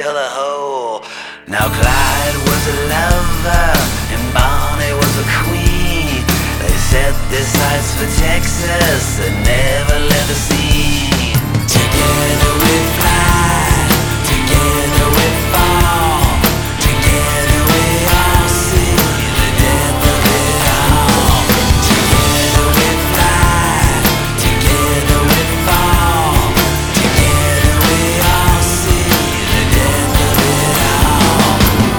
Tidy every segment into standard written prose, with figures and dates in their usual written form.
color hole. Now Clyde was a lover and Bonnie was a queen. They set their sights for Texas and never left the scene. Together we fly, together we fall, together we all see the death of it all. Together we fly, together we fall, together we all see the death of it all.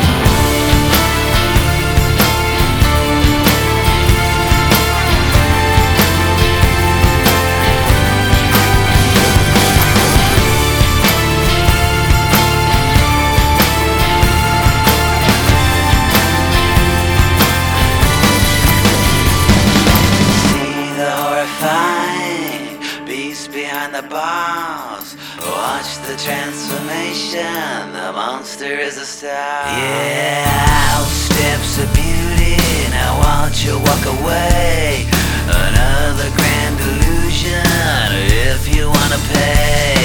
Beast behind the bars. Watch the transformation. The monster is a star. Yeah, out steps a beauty. Now watch her walk away. Another grand illusion. If you wanna pay.